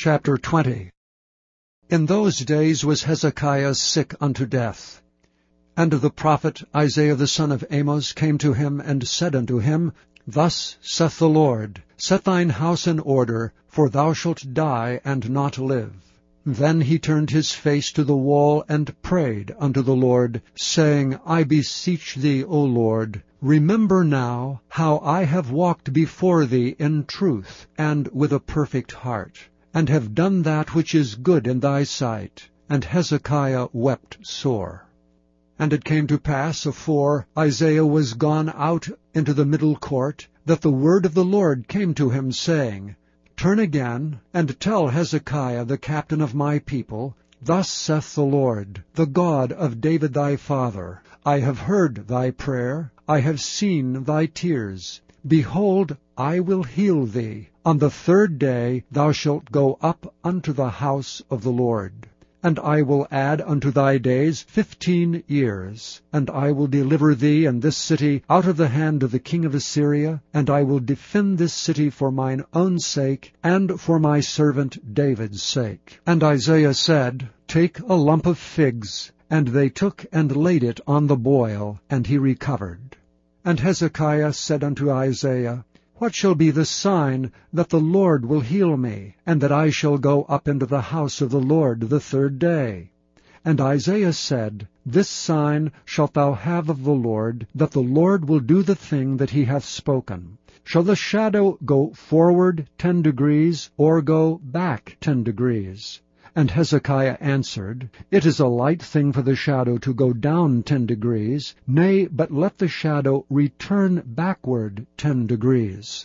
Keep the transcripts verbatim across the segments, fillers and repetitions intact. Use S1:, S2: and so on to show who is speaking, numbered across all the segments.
S1: Chapter twenty. In those days was Hezekiah sick unto death. And the prophet Isaiah the son of Amoz came to him, and said unto him, Thus saith the Lord, Set thine house in order, for thou shalt die and not live. Then he turned his face to the wall, and prayed unto the Lord, saying, I beseech thee, O Lord, remember now how I have walked before thee in truth, and with a perfect heart, and have done that which is good in thy sight. And Hezekiah wept sore. And it came to pass, afore Isaiah was gone out into the middle court, that the word of the Lord came to him, saying, Turn again, and tell Hezekiah the captain of my people, Thus saith the Lord, the God of David thy father, I have heard thy prayer, I have seen thy tears. Behold, I will heal thee. On the third day thou shalt go up unto the house of the Lord. And I will add unto thy days fifteen years. And I will deliver thee and this city out of the hand of the king of Assyria, and I will defend this city for mine own sake, and for my servant David's sake. And Isaiah said, Take a lump of figs. And they took and laid it on the boil, and he recovered. And Hezekiah said unto Isaiah, What shall be the sign that the Lord will heal me, and that I shall go up into the house of the Lord the third day? And Isaiah said, This sign shalt thou have of the Lord, that the Lord will do the thing that he hath spoken. Shall the shadow go forward ten degrees, or go back ten degrees? And Hezekiah answered, It is a light thing for the shadow to go down ten degrees, nay, but let the shadow return backward ten degrees.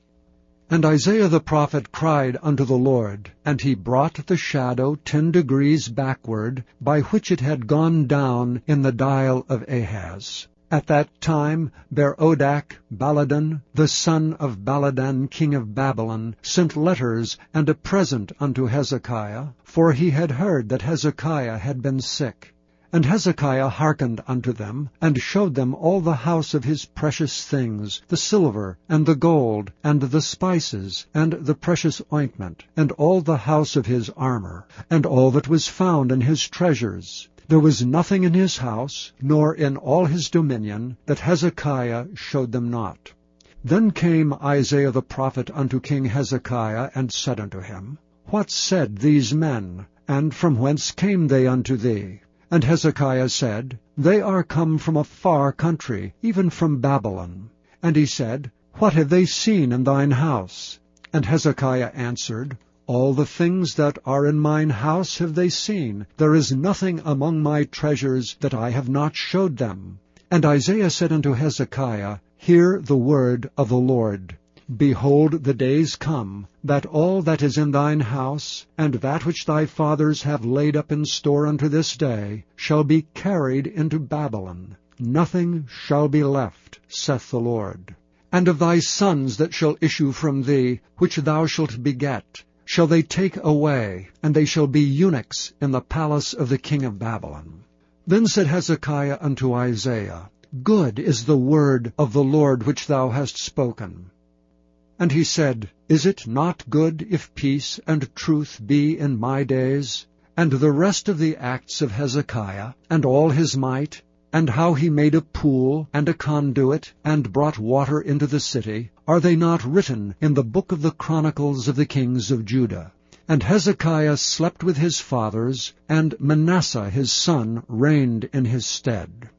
S1: And Isaiah the prophet cried unto the Lord, and he brought the shadow ten degrees backward, by which it had gone down in the dial of Ahaz. At that time Berodach Baladan, the son of Baladan king of Babylon, sent letters and a present unto Hezekiah, for he had heard that Hezekiah had been sick. And Hezekiah hearkened unto them, and showed them all the house of his precious things, the silver, and the gold, and the spices, and the precious ointment, and all the house of his armor, and all that was found in his treasures. There was nothing in his house, nor in all his dominion, that Hezekiah showed them not. Then came Isaiah the prophet unto King Hezekiah, and said unto him, What said these men, and from whence came they unto thee? And Hezekiah said, They are come from a far country, even from Babylon. And he said, What have they seen in thine house? And Hezekiah answered, All the things that are in mine house have they seen. There is nothing among my treasures that I have not showed them. And Isaiah said unto Hezekiah, Hear the word of the Lord. Behold, the days come, that all that is in thine house, and that which thy fathers have laid up in store unto this day, shall be carried into Babylon. Nothing shall be left, saith the Lord. And of thy sons that shall issue from thee, which thou shalt beget, shall they take away, and they shall be eunuchs in the palace of the king of Babylon. Then said Hezekiah unto Isaiah, Good is the word of the Lord which thou hast spoken. And he said, Is it not good if peace and truth be in my days? And the rest of the acts of Hezekiah, and all his might, and how he made a pool and a conduit, and brought water into the city, are they not written in the book of the chronicles of the kings of Judah? And Hezekiah slept with his fathers, and Manasseh his son reigned in his stead.